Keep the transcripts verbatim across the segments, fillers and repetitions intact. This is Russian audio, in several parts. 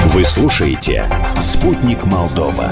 Вы слушаете «Спутник Молдова».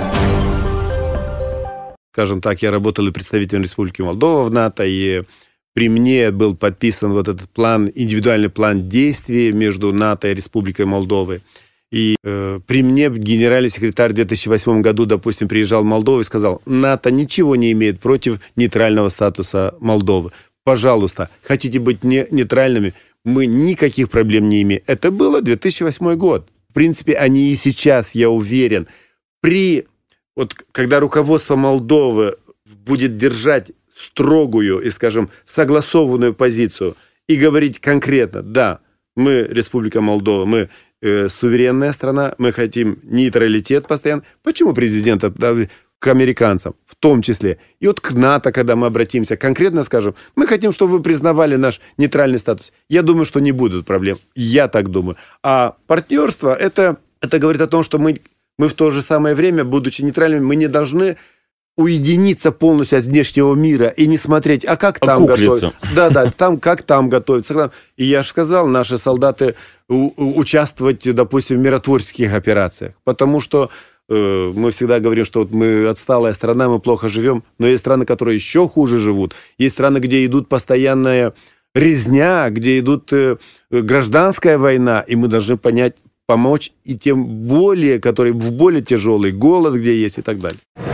Скажем так, я работал и представителем Республики Молдова в НАТО, и при мне был подписан вот этот план, индивидуальный план действий между НАТО и Республикой Молдовы. И э, при мне генеральный секретарь в две тысячи восьмом году, допустим, приезжал в Молдову и сказал: НАТО ничего не имеет против нейтрального статуса Молдовы. Пожалуйста, хотите быть не, нейтральными, мы никаких проблем не имеем. Это было две тысячи восьмой год. В принципе, они и сейчас, я уверен, при... Вот когда руководство Молдовы будет держать строгую и, скажем, согласованную позицию и говорить конкретно: да, мы Республика Молдова, мы э, суверенная страна, мы хотим нейтралитет постоянно. Почему президент к американцам в том числе? И вот к НАТО, когда мы обратимся, конкретно скажем: мы хотим, чтобы вы признавали наш нейтральный статус. Я думаю, что не будут проблем. Я так думаю. А партнерство, это, это говорит о том, что мы... Мы в то же самое время, будучи нейтральными, мы не должны уединиться полностью от внешнего мира и не смотреть, а как там готовят. Да, да, там, как там готовятся. И я же сказал, наши солдаты у, участвовать, допустим, в миротворческих операциях. Потому что э, мы всегда говорим, что вот мы отсталая страна, мы плохо живем, но есть страны, которые еще хуже живут. Есть страны, где идут постоянная резня, где идут э, гражданская война, и мы должны понять, помочь и тем более, которые в более тяжелый голод, где есть и так далее.